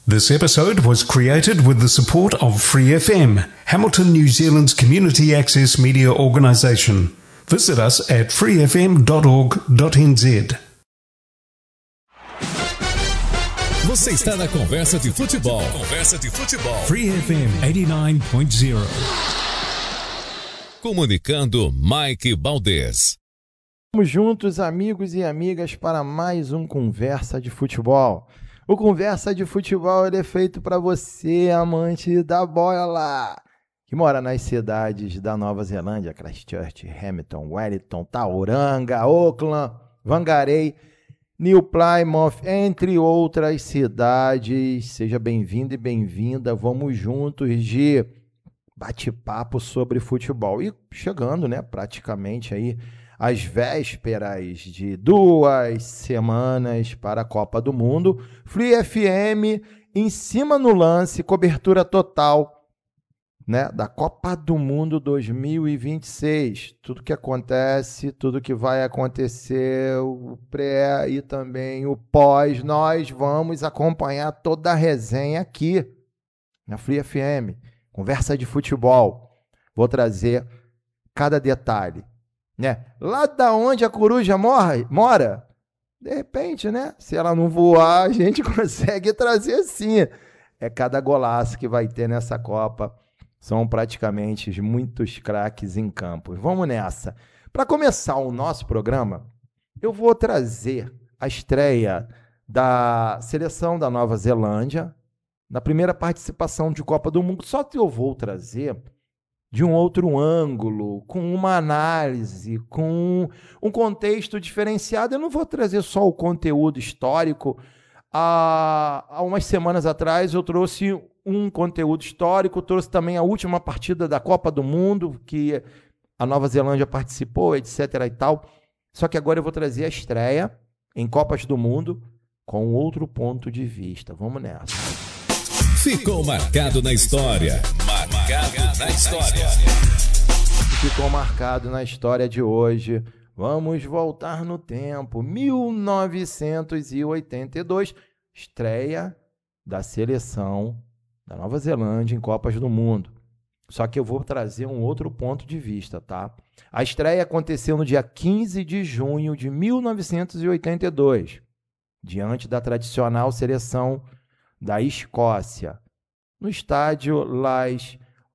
This episode was created with the support of Free FM, Hamilton, New Zealand's community access media organisation. Visit us at freefm.org.nz. Você está na Conversa de Futebol. Conversa de Futebol. Free FM 89.0. Comunicando Mike Baldez. Vamos juntos, amigos e amigas, para mais um Conversa de Futebol. O Conversa de Futebol ele é feito para você, amante da bola, que mora nas cidades da Nova Zelândia, Christchurch, Hamilton, Wellington, Tauranga, Auckland, Whangarei, New Plymouth, entre outras cidades. Seja bem-vindo e bem-vinda. Vamos juntos de bate-papo sobre futebol. E chegando, praticamente aí às vésperas de 2 semanas para a Copa do Mundo, Free FM em cima no lance, cobertura total, da Copa do Mundo 2026. Tudo que acontece, tudo que vai acontecer, o pré e também o pós, nós vamos acompanhar toda a resenha aqui na Free FM. Conversa de futebol. Vou trazer cada detalhe. Lá da onde a coruja mora, de repente, se ela não voar, a gente consegue trazer sim. É cada golaço que vai ter nessa Copa. São praticamente muitos craques em campo. Vamos nessa. Para começar o nosso programa, eu vou trazer a estreia da seleção da Nova Zelândia, na primeira participação de Copa do Mundo. Só que eu vou trazer de um outro ângulo, com uma análise, com um contexto diferenciado. Eu não vou trazer só o conteúdo histórico. Há umas semanas atrás eu trouxe um conteúdo histórico, trouxe também a última partida da Copa do Mundo, que a Nova Zelândia participou, etc. e tal. Só que agora eu vou trazer a estreia em Copas do Mundo com outro ponto de vista. Vamos nessa. Ficou marcado na história. Marcado na história. Ficou marcado na história de hoje. Vamos voltar no tempo. 1982, estreia da seleção da Nova Zelândia em Copas do Mundo. Só que eu vou trazer um outro ponto de vista, tá? A estreia aconteceu no dia 15 de junho de 1982, diante da tradicional seleção da Escócia, no estádio Las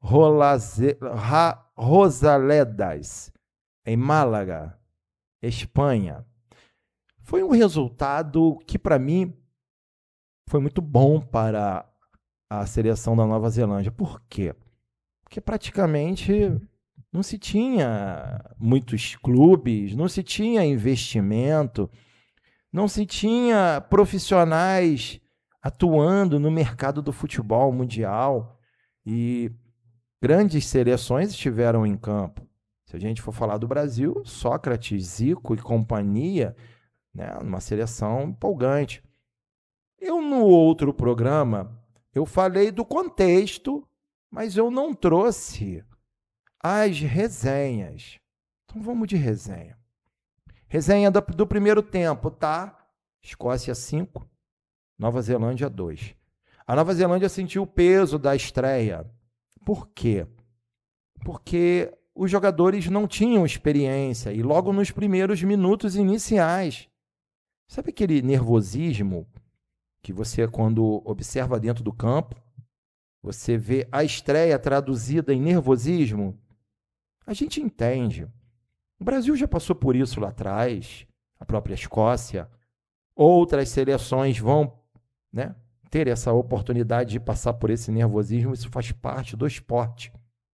Rosaledas, em Málaga, Espanha. Foi um resultado que, para mim, foi muito bom para a seleção da Nova Zelândia. Por quê? Porque praticamente não se tinha muitos clubes, não se tinha investimento, não se tinha profissionais atuando no mercado do futebol mundial, e grandes seleções estiveram em campo. Se a gente for falar do Brasil, Sócrates, Zico e companhia, uma seleção empolgante. Eu, no outro programa, eu falei do contexto, mas eu não trouxe as resenhas. Então vamos de resenha. Resenha do primeiro tempo, tá? Escócia 5, Nova Zelândia 2. A Nova Zelândia sentiu o peso da estreia. Por quê? Porque os jogadores não tinham experiência e logo nos primeiros minutos iniciais. Sabe aquele nervosismo que você, quando observa dentro do campo, você vê a estreia traduzida em nervosismo? A gente entende. O Brasil já passou por isso lá atrás, a própria Escócia. Outras seleções vão ter essa oportunidade de passar por esse nervosismo. Isso faz parte do esporte.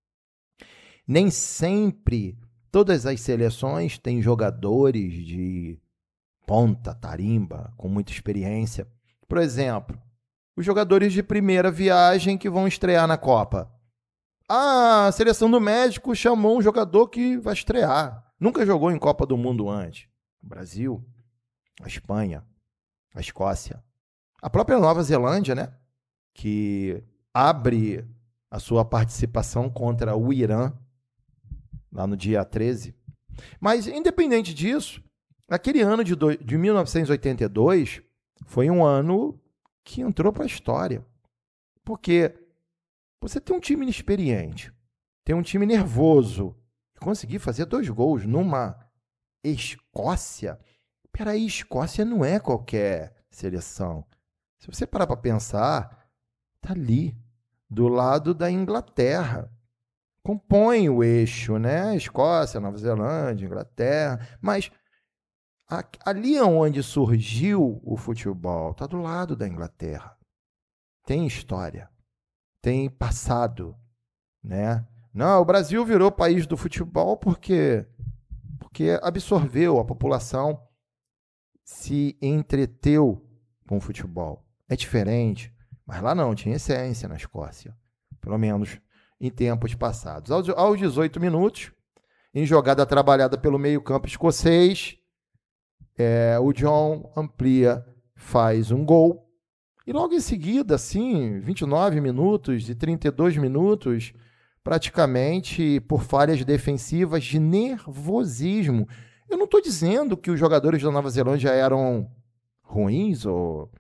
Nem sempre todas as seleções têm jogadores de ponta, tarimba, com muita experiência. Por exemplo, os jogadores de primeira viagem que vão estrear na Copa. A seleção do México chamou um jogador que vai estrear. Nunca jogou em Copa do Mundo antes. O Brasil, a Espanha, a Escócia. A própria Nova Zelândia, que abre a sua participação contra o Irã, lá no dia 13. Mas, independente disso, aquele ano de 1982 foi um ano que entrou para a história. Porque você tem um time inexperiente, tem um time nervoso, e conseguir fazer 2 gols numa Escócia. Peraí, Escócia não é qualquer seleção. Se você parar para pensar, tá ali, do lado da Inglaterra. Compõe o eixo, né? Escócia, Nova Zelândia, Inglaterra. Mas ali onde surgiu o futebol, está do lado da Inglaterra. Tem história, tem passado, né? Não, o Brasil virou país do futebol porque absorveu, a população se entreteu com o futebol. É diferente, mas lá não, tinha essência na Escócia, pelo menos em tempos passados. Aos 18 minutos, em jogada trabalhada pelo meio-campo escocês, o John amplia, faz um gol, e logo em seguida, assim, 29 minutos e 32 minutos, praticamente por falhas defensivas de nervosismo. Eu não estou dizendo que os jogadores da Nova Zelândia eram ruins, ou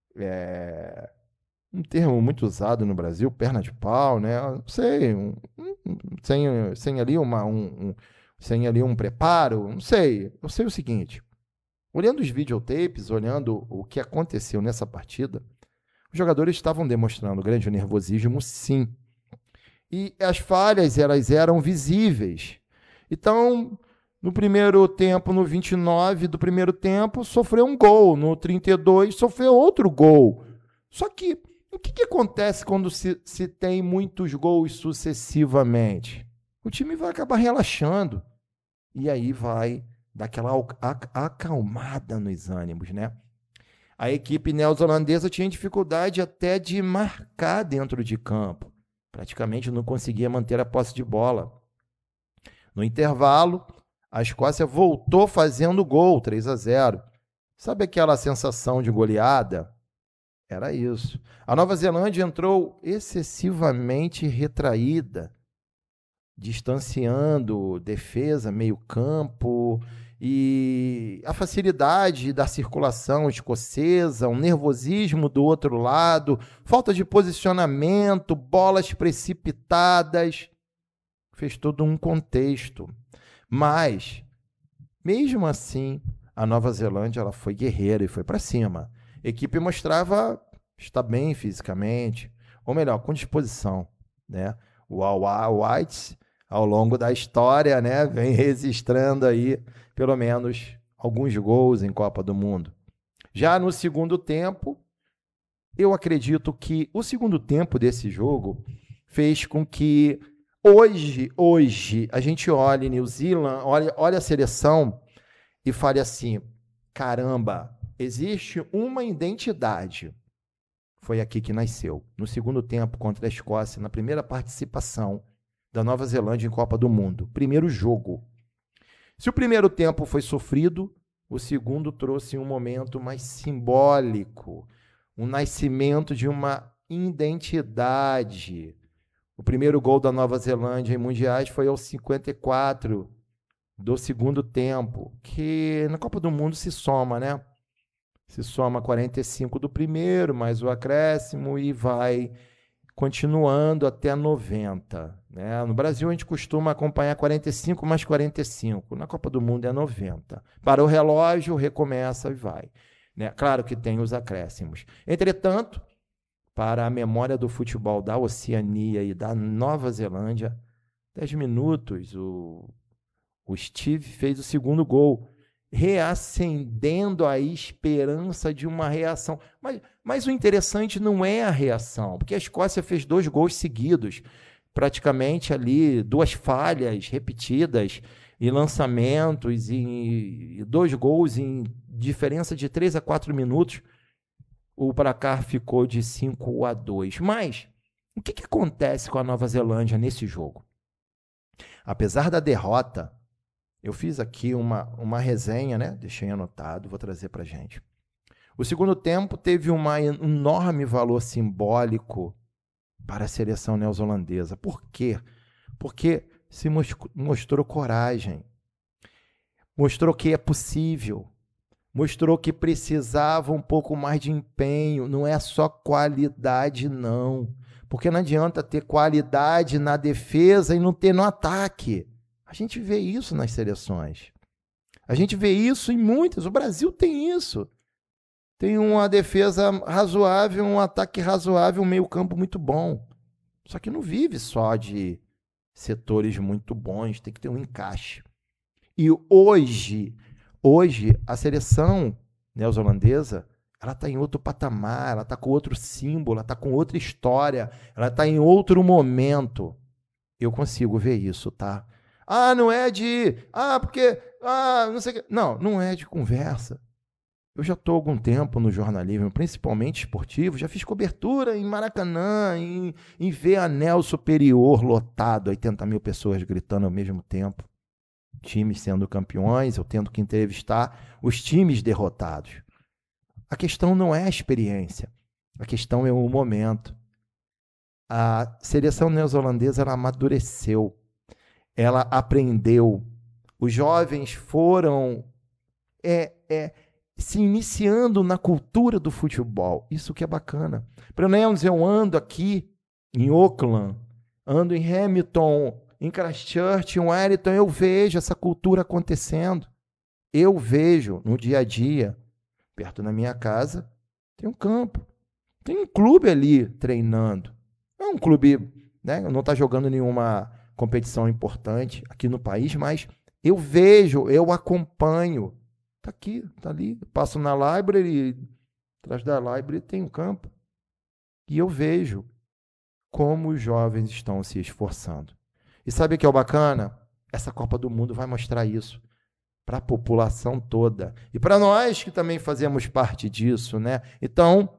um termo muito usado no Brasil, perna de pau, né? Não sei, sem ali sem ali um preparo, não sei. Eu sei o seguinte, olhando os videotapes, olhando o que aconteceu nessa partida, os jogadores estavam demonstrando grande nervosismo, sim. E as falhas, elas eram visíveis. Então, no primeiro tempo, no 29 do primeiro tempo, sofreu um gol. No 32, sofreu outro gol. Só que, o que acontece quando se tem muitos gols sucessivamente? O time vai acabar relaxando. E aí vai dar aquela acalmada nos ânimos, né? A equipe neozelandesa tinha dificuldade até de marcar dentro de campo. Praticamente não conseguia manter a posse de bola. No intervalo, a Escócia voltou fazendo gol, 3-0. Sabe aquela sensação de goleada? Era isso. A Nova Zelândia entrou excessivamente retraída, distanciando defesa, meio-campo, e a facilidade da circulação escocesa, um nervosismo do outro lado, falta de posicionamento, bolas precipitadas, fez todo um contexto. Mas, mesmo assim, a Nova Zelândia ela foi guerreira e foi para cima. A equipe mostrava estar bem fisicamente, ou melhor, com disposição, né? O All Whites, ao longo da história, né, vem registrando aí pelo menos alguns gols em Copa do Mundo. Já no segundo tempo, eu acredito que o segundo tempo desse jogo fez com que hoje a gente olhe New Zealand, olhe a seleção e fale assim, caramba, existe uma identidade. Foi aqui que nasceu. No segundo tempo contra a Escócia, na primeira participação da Nova Zelândia em Copa do Mundo. Primeiro jogo. Se o primeiro tempo foi sofrido, o segundo trouxe um momento mais simbólico, um nascimento de uma identidade. O primeiro gol da Nova Zelândia em mundiais foi aos 54 do segundo tempo, que na Copa do Mundo se soma, né? Se soma 45 do primeiro, mais o acréscimo e vai continuando até 90. Né? No Brasil, a gente costuma acompanhar 45 mais 45. Na Copa do Mundo é 90. Para o relógio, recomeça e vai. Né? Claro que tem os acréscimos. Entretanto, para a memória do futebol da Oceania e da Nova Zelândia, 10 minutos, o Steve fez o segundo gol, reacendendo a esperança de uma reação. Mas o interessante não é a reação, porque a Escócia fez 2 gols seguidos, praticamente ali 2 falhas repetidas e lançamentos, e 2 gols em diferença de 3 a 4 minutos. O placar ficou de 5-2. Mas o que acontece com a Nova Zelândia nesse jogo? Apesar da derrota, eu fiz aqui uma resenha, né? Deixei anotado, vou trazer para a gente. O segundo tempo teve um enorme valor simbólico para a seleção neozelandesa. Por quê? Porque se mostrou coragem, mostrou que é possível, mostrou que precisava um pouco mais de empenho, não é só qualidade, não. Porque não adianta ter qualidade na defesa e não ter no ataque. A gente vê isso nas seleções. A gente vê isso em muitas. O Brasil tem isso. Tem uma defesa razoável, um ataque razoável, um meio-campo muito bom. Só que não vive só de setores muito bons, tem que ter um encaixe. E hoje a seleção neozelandesa, ela está em outro patamar, ela está com outro símbolo, ela está com outra história, ela está em outro momento. Eu consigo ver isso, tá? Não é de... porque... não sei o que... Não é de conversa. Eu já estou há algum tempo no jornalismo, principalmente esportivo, já fiz cobertura em Maracanã, em ver anel superior lotado, 80 mil pessoas gritando ao mesmo tempo. Times sendo campeões, eu tendo que entrevistar os times derrotados. A questão não é a experiência, a questão é o momento. A seleção neozelandesa ela amadureceu, ela aprendeu. Os jovens foram se iniciando na cultura do futebol. Isso que é bacana. Pelo menos eu ando aqui em Auckland, ando em Hamilton, em Christchurch, em Wellington, eu vejo essa cultura acontecendo. Eu vejo no dia a dia, perto da minha casa, tem um campo. Tem um clube ali treinando. É um clube, né, não está jogando nenhuma competição importante aqui no país, mas eu vejo, eu acompanho. Está aqui, está ali. Eu passo na library, atrás da library tem um campo. E eu vejo como os jovens estão se esforçando. E sabe o que é o bacana? Essa Copa do Mundo vai mostrar isso para a população toda. E para nós que também fazemos parte disso, né? Então,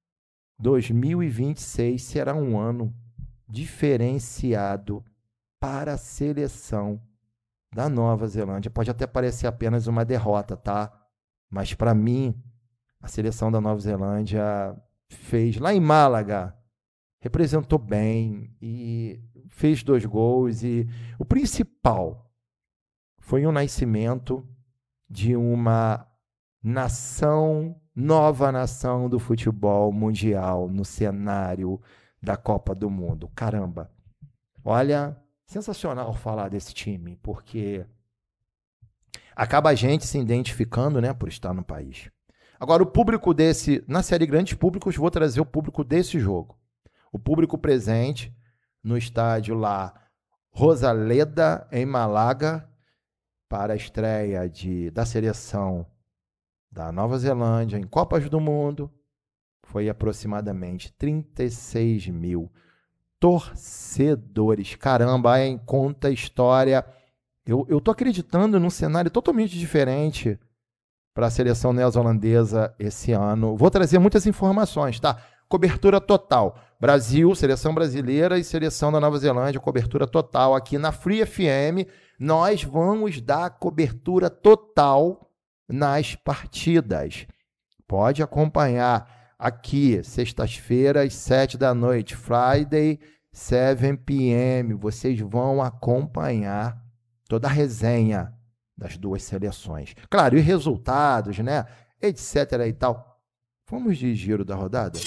2026 será um ano diferenciado para a seleção da Nova Zelândia. Pode até parecer apenas uma derrota, tá? Mas para mim, a seleção da Nova Zelândia fez lá em Málaga, representou bem e fez 2 gols. E o principal foi o nascimento de uma nação, nova nação do futebol mundial no cenário da Copa do Mundo. Caramba, olha, sensacional falar desse time, porque acaba a gente se identificando, né, por estar no país. Agora, o público desse, na série Grandes Públicos, vou trazer o público desse jogo. O público presente no estádio lá, Rosaleda, em Málaga, para a estreia da seleção da Nova Zelândia em Copas do Mundo, foi aproximadamente 36 mil torcedores. Caramba, hein? Conta a história. Eu tô acreditando num cenário totalmente diferente para a seleção neozelandesa esse ano. Vou trazer muitas informações, tá? Cobertura total. Brasil, seleção brasileira e seleção da Nova Zelândia, cobertura total aqui na Free FM. Nós vamos dar cobertura total nas partidas. Pode acompanhar aqui, sextas-feiras, 7 da noite, Friday, 7 p.m. Vocês vão acompanhar toda a resenha das 2 seleções. Claro, e resultados, né? Etc. e tal. Vamos de giro da rodada?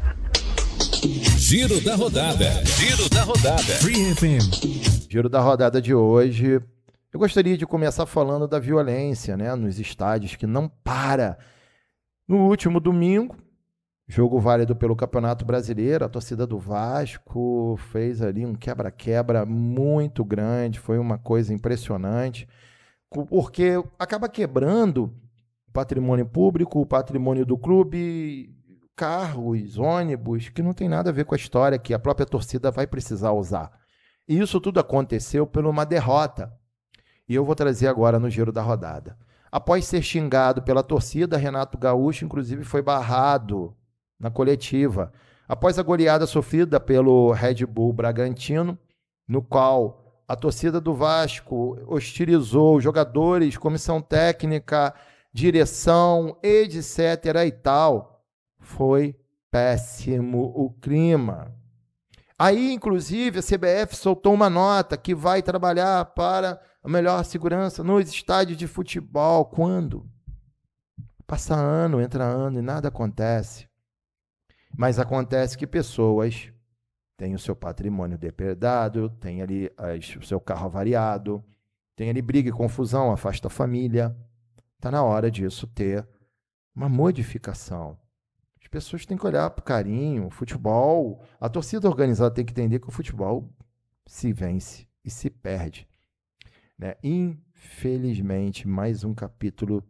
Giro da rodada. Giro da rodada. Free FM. Giro da rodada de hoje. Eu gostaria de começar falando da violência, né, nos estádios, que não para. No último domingo, jogo válido pelo Campeonato Brasileiro, a torcida do Vasco fez ali um quebra-quebra muito grande, foi uma coisa impressionante, porque acaba quebrando o patrimônio público, o patrimônio do clube, carros, ônibus, que não tem nada a ver com a história que a própria torcida vai precisar usar. E isso tudo aconteceu por uma derrota. E eu vou trazer agora no giro da rodada. Após ser xingado pela torcida, Renato Gaúcho, inclusive, foi barrado na coletiva. Após a goleada sofrida pelo Red Bull Bragantino, no qual a torcida do Vasco hostilizou jogadores, comissão técnica, direção, etc. e tal, foi péssimo o clima. Aí, inclusive, a CBF soltou uma nota que vai trabalhar para a melhor segurança nos estádios de futebol. Quando? A Passa ano, entra ano e nada acontece. Mas acontece que pessoas têm o seu patrimônio depredado, têm ali o seu carro avariado, tem ali briga e confusão, afasta a família. Está na hora disso ter uma modificação. As pessoas têm que olhar para o carinho, o futebol. A torcida organizada tem que entender que o futebol se vence e se perde. Né? Infelizmente, mais um capítulo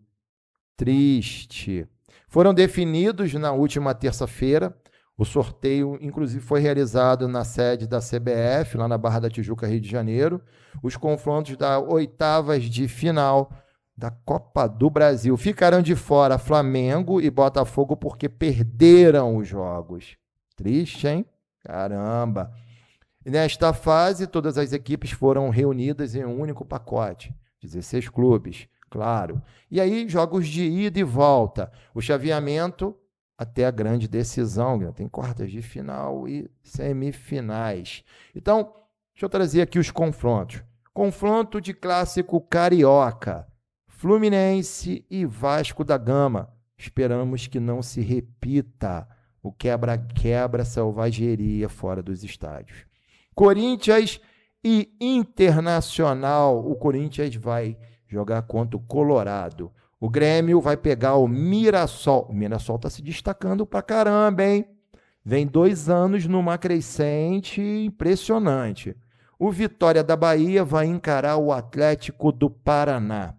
triste. Foram definidos na última terça-feira. O sorteio, inclusive, foi realizado na sede da CBF, lá na Barra da Tijuca, Rio de Janeiro. Os confrontos das oitavas de final da Copa do Brasil. Ficaram de fora Flamengo e Botafogo porque perderam os jogos. Triste, hein? Caramba! Nesta fase, todas as equipes foram reunidas em um único pacote. 16 clubes, claro. E aí, jogos de ida e volta. O chaveamento até a grande decisão. Tem quartas de final e semifinais. Então, deixa eu trazer aqui os confrontos. Confronto de clássico carioca. Fluminense e Vasco da Gama. Esperamos que não se repita o quebra-quebra selvageria fora dos estádios. Corinthians e Internacional. O Corinthians vai jogar contra o Colorado. O Grêmio vai pegar o Mirassol. O Mirassol está se destacando pra caramba, hein? Vem 2 anos numa crescente impressionante. O Vitória da Bahia vai encarar o Atlético do Paraná.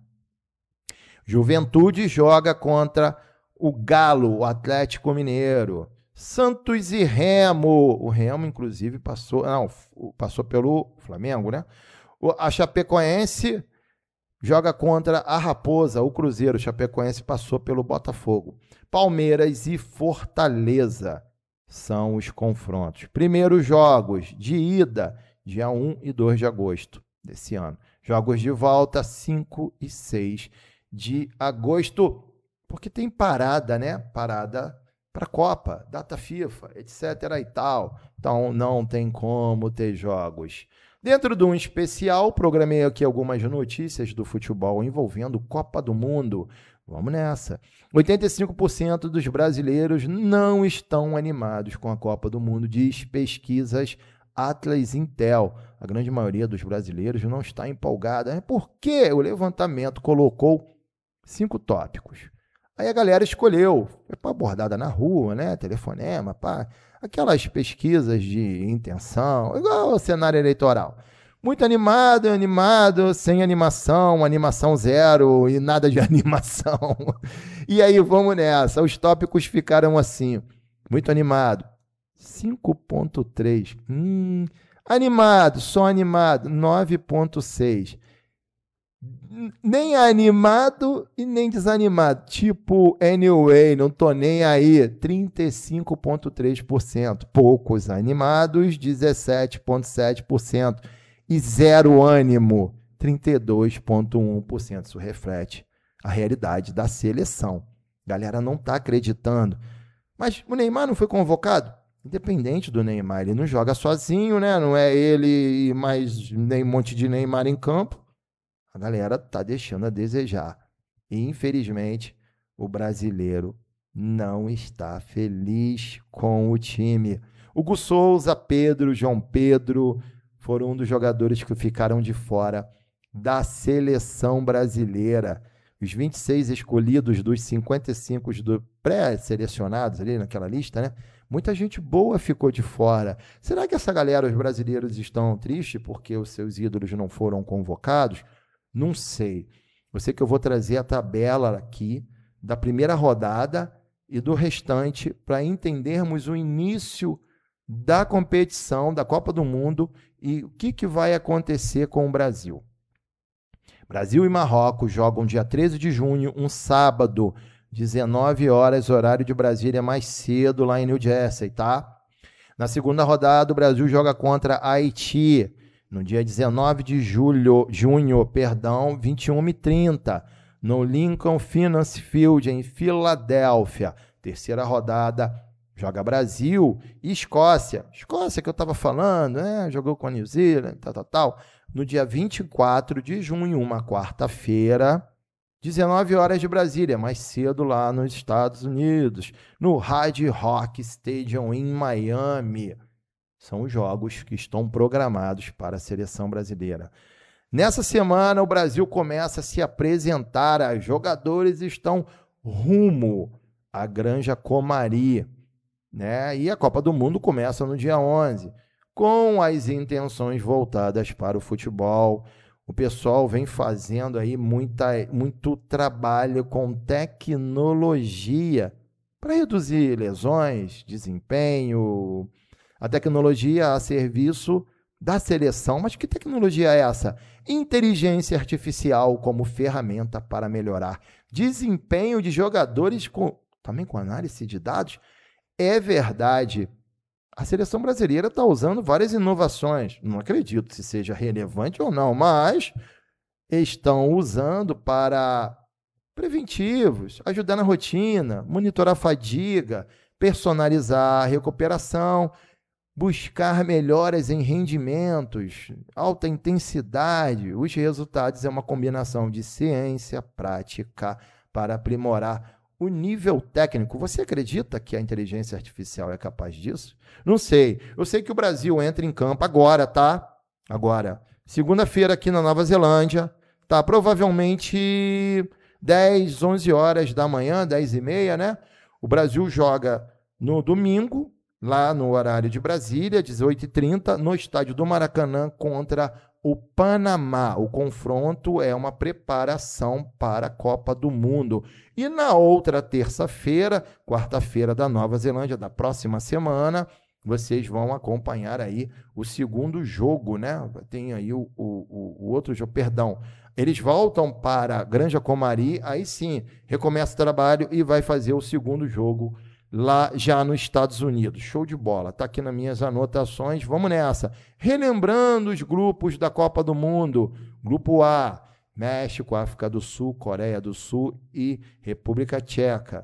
Juventude joga contra o Galo, o Atlético Mineiro. Santos e Remo. O Remo, inclusive, passou pelo Flamengo, né? A Chapecoense joga contra a Raposa, o Cruzeiro. O Chapecoense passou pelo Botafogo. Palmeiras e Fortaleza são os confrontos. Primeiros jogos de ida, dia 1 e 2 de agosto desse ano. Jogos de volta, 5 e 6 de agosto, porque tem parada, né? Parada para a Copa, data FIFA, etc. e tal. Então, não tem como ter jogos. Dentro de um especial, programei aqui algumas notícias do futebol envolvendo Copa do Mundo. Vamos nessa. 85% dos brasileiros não estão animados com a Copa do Mundo, diz pesquisas Atlas Intel. A grande maioria dos brasileiros não está empolgada. Por quê? O levantamento colocou 5 tópicos. Aí a galera escolheu, foi para abordada na rua, né? Telefonema, pá. Aquelas pesquisas de intenção, igual ao cenário eleitoral. Muito animado, sem animação, animação zero e nada de animação. E aí, vamos nessa. Os tópicos ficaram assim. Muito animado, 5,3. Animado, só animado, 9,6. Nem animado e nem desanimado. Tipo, anyway, não tô nem aí. 35,3%. Poucos animados, 17,7%. E zero ânimo, 32,1%. Isso reflete a realidade da seleção. A galera não tá acreditando. Mas o Neymar não foi convocado? Independente do Neymar, ele não joga sozinho, né? Não é ele e mais nem um monte de Neymar em campo. A galera está deixando a desejar. E, infelizmente, o brasileiro não está feliz com o time. Hugo Souza, Pedro, João Pedro foram um dos jogadores que ficaram de fora da seleção brasileira. Os 26 escolhidos dos 55 pré-selecionados ali naquela lista, né? Muita gente boa ficou de fora. Será que essa galera, os brasileiros, estão tristes porque os seus ídolos não foram convocados? Não sei. Eu sei que eu vou trazer a tabela aqui da primeira rodada e do restante para entendermos o início da competição da Copa do Mundo e o que vai acontecer com o Brasil. Brasil e Marrocos jogam dia 13 de junho, um sábado, 19 horas, horário de Brasília, mais cedo lá em New Jersey, tá? Na segunda rodada, o Brasil joga contra Haiti. No dia 19 de junho, 21h30, no Lincoln Finance Field, em Filadélfia. Terceira rodada, joga Brasil e Escócia. Escócia que eu estava falando, né? Jogou com a New Zealand, tal. No dia 24 de junho, uma quarta-feira, 19 horas de Brasília, mais cedo lá nos Estados Unidos, no Hard Rock Stadium em Miami. São os jogos que estão programados para a seleção brasileira. Nessa semana, o Brasil começa a se apresentar, os jogadores estão rumo à Granja Comari, né? E a Copa do Mundo começa no dia 11, com as intenções voltadas para o futebol. O pessoal vem fazendo aí muito trabalho com tecnologia para reduzir lesões, desempenho, a tecnologia a serviço da seleção. Mas que tecnologia é essa? Inteligência artificial como ferramenta para melhorar desempenho de jogadores também com análise de dados. É verdade. A seleção brasileira está usando várias inovações. Não acredito se seja relevante ou não, mas estão usando para preventivos, ajudar na rotina, monitorar a fadiga, personalizar a recuperação, buscar melhoras em rendimentos, alta intensidade. Os resultados é uma combinação de ciência, prática para aprimorar o nível técnico. Você acredita que a inteligência artificial é capaz disso? Não sei. Eu sei que o Brasil entra em campo agora, tá? Agora. Segunda-feira aqui na Nova Zelândia, tá? Provavelmente 10, 11 horas da manhã, 10h30, né? O Brasil joga no domingo, lá no horário de Brasília, 18h30, no estádio do Maracanã contra o Panamá. O confronto é uma preparação para a Copa do Mundo. E na outra terça-feira, quarta-feira da Nova Zelândia, da próxima semana, vocês vão acompanhar aí o segundo jogo, né? Tem aí o outro jogo, perdão. Eles voltam para Granja Comari, aí sim, recomeça o trabalho e vai fazer o segundo jogo lá já nos Estados Unidos. Show de bola. Está aqui nas minhas anotações. Vamos nessa. Relembrando os grupos da Copa do Mundo. Grupo A, México, África do Sul, Coreia do Sul e República Tcheca.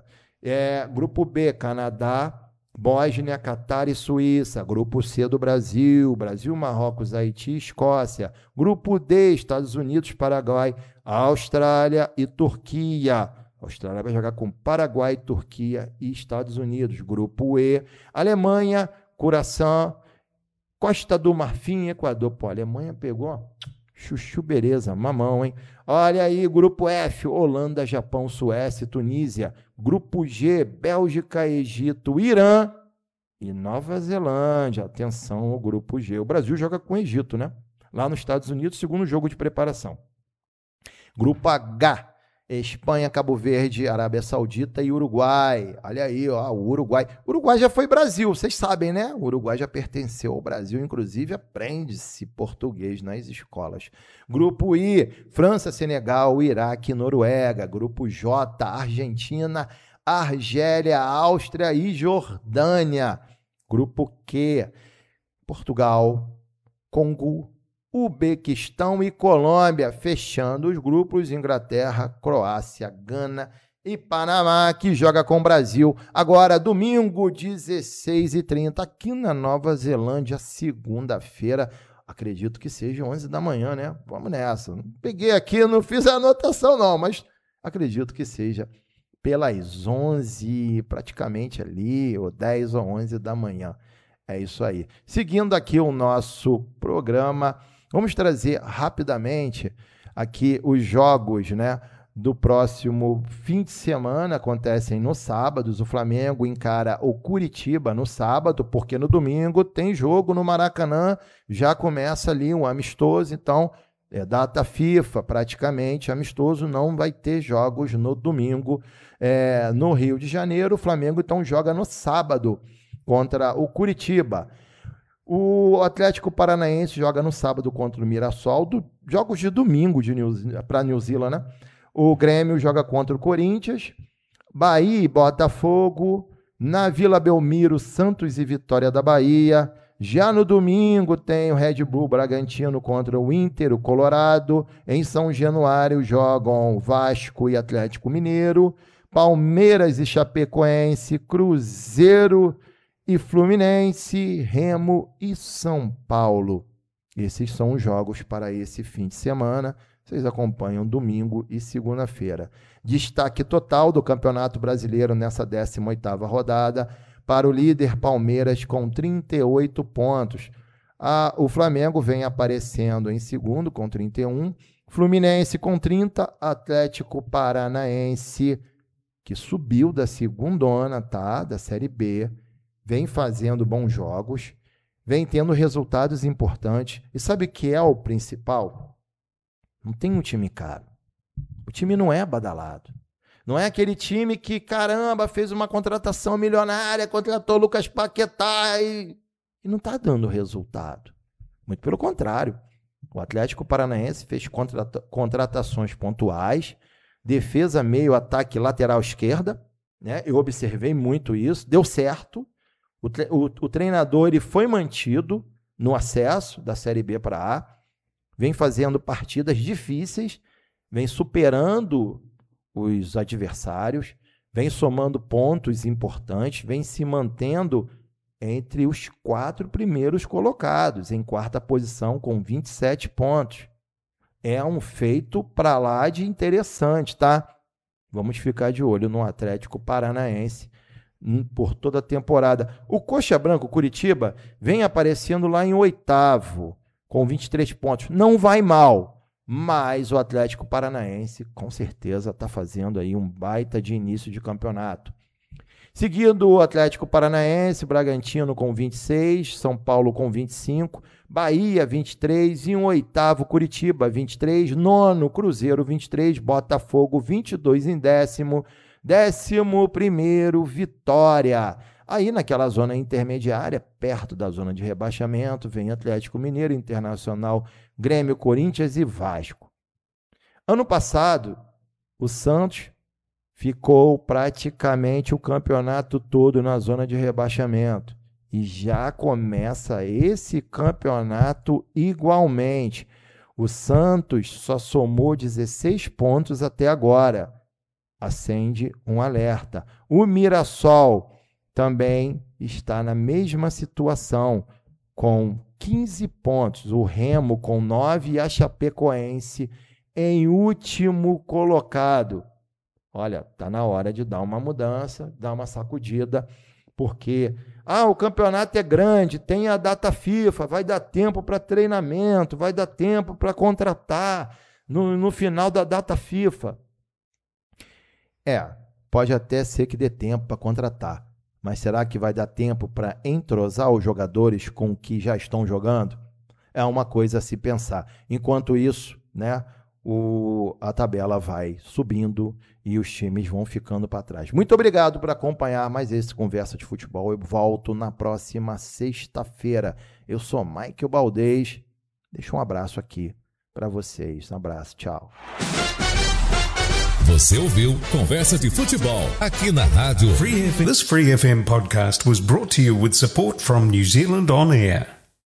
Grupo B, Canadá, Bósnia, Catar e Suíça. Grupo C do Brasil, Marrocos, Haiti e Escócia. Grupo D, Estados Unidos, Paraguai, Austrália e Turquia. A Austrália vai jogar com Paraguai, Turquia e Estados Unidos. Grupo E, Alemanha, Curaçao, Costa do Marfim e Equador. Pô, a Alemanha pegou chuchu, beleza, mamão, hein? Olha aí, grupo F, Holanda, Japão, Suécia e Tunísia. Grupo G, Bélgica, Egito, Irã e Nova Zelândia. Atenção, o grupo G. O Brasil joga com o Egito, né? Lá nos Estados Unidos, segundo jogo de preparação. Grupo H, Espanha, Cabo Verde, Arábia Saudita e Uruguai. Olha aí, ó, o Uruguai. O Uruguai já foi Brasil, vocês sabem, né? O Uruguai já pertenceu ao Brasil, inclusive aprende-se português nas escolas. Grupo I, França, Senegal, Iraque e Noruega. Grupo J, Argentina, Argélia, Áustria e Jordânia. Grupo Q, Portugal, Congo, Uzbequistão e Colômbia, fechando os grupos, Inglaterra, Croácia, Gana e Panamá, que joga com o Brasil. Agora, domingo, 16h30, aqui na Nova Zelândia, segunda-feira, acredito que seja 11 da manhã, né? Vamos nessa. Não peguei aqui, não fiz a anotação não, mas acredito que seja pelas 11, praticamente ali, ou 10 ou 11 da manhã. É isso aí. Seguindo aqui o nosso programa, vamos trazer rapidamente aqui os jogos, né, do próximo fim de semana. Acontecem no sábado. O Flamengo encara o Curitiba no sábado, porque no domingo tem jogo no Maracanã, já começa ali um amistoso, então é data FIFA praticamente, amistoso, não vai ter jogos no domingo. No Rio de Janeiro, o Flamengo então joga no sábado contra o Curitiba. O Atlético Paranaense joga no sábado contra o Mirassol, jogos de domingo para New Zealand, né? O Grêmio joga contra o Corinthians, Bahia e Botafogo, na Vila Belmiro, Santos e Vitória da Bahia. Já no domingo tem o Red Bull Bragantino contra o Inter, o Colorado. Em São Januário jogam Vasco e Atlético Mineiro, Palmeiras e Chapecoense, Cruzeiro e Fluminense, Remo e São Paulo. Esses são os jogos para esse fim de semana. Vocês acompanham domingo e segunda-feira. Destaque total do Campeonato Brasileiro nessa 18ª rodada para o líder Palmeiras com 38 pontos. O Flamengo vem aparecendo em segundo com 31, Fluminense com 30, Atlético Paranaense, que subiu da segundona, tá? Da Série B, vem fazendo bons jogos, vem tendo resultados importantes. E sabe o que é o principal? Não tem um time caro. O time não é badalado. Não é aquele time que, caramba, fez uma contratação milionária, contratou o Lucas Paquetá e não está dando resultado. Muito pelo contrário. O Atlético Paranaense fez contratações pontuais, defesa, meio, ataque, lateral, esquerda. Né? Eu observei muito isso, deu certo. O treinador ele foi mantido no acesso da Série B para A, vem fazendo partidas difíceis, vem superando os adversários, vem somando pontos importantes, vem se mantendo entre os 4 primeiros colocados, em 4ª posição com 27 pontos. É um feito para lá de interessante, tá? Vamos ficar de olho no Atlético Paranaense por toda a temporada. O Coxa Branca, o Curitiba, vem aparecendo lá em 8º, com 23 pontos. Não vai mal, mas o Atlético Paranaense, com certeza, está fazendo aí um baita de início de campeonato. Seguindo o Atlético Paranaense, Bragantino com 26, São Paulo com 25, Bahia 23, e em 8º Curitiba 23, 9º Cruzeiro 23, Botafogo 22 em 10º, 11º Vitória. Aí naquela zona intermediária, perto da zona de rebaixamento, vem Atlético Mineiro, Internacional, Grêmio, Corinthians e Vasco. Ano passado, o Santos ficou praticamente o campeonato todo na zona de rebaixamento. E já começa esse campeonato igualmente. O Santos só somou 16 pontos até agora. Acende um alerta. O Mirassol também está na mesma situação, com 15 pontos. O Remo com 9 e a Chapecoense em último colocado. Olha, está na hora de dar uma mudança, dar uma sacudida, porque o campeonato é grande, tem a data FIFA, vai dar tempo para treinamento, vai dar tempo para contratar no final da data FIFA. Pode até ser que dê tempo para contratar, mas será que vai dar tempo para entrosar os jogadores com o que já estão jogando? É uma coisa a se pensar. Enquanto isso, né, a tabela vai subindo e os times vão ficando para trás. Muito obrigado por acompanhar mais esse Conversa de Futebol. Eu volto na próxima sexta-feira. Eu sou Michael Baldez. Deixa um abraço aqui para vocês. Um abraço, tchau. Você ouviu Conversa de Futebol aqui na Rádio Free FM. This Free FM podcast was brought to you with support from New Zealand On Air.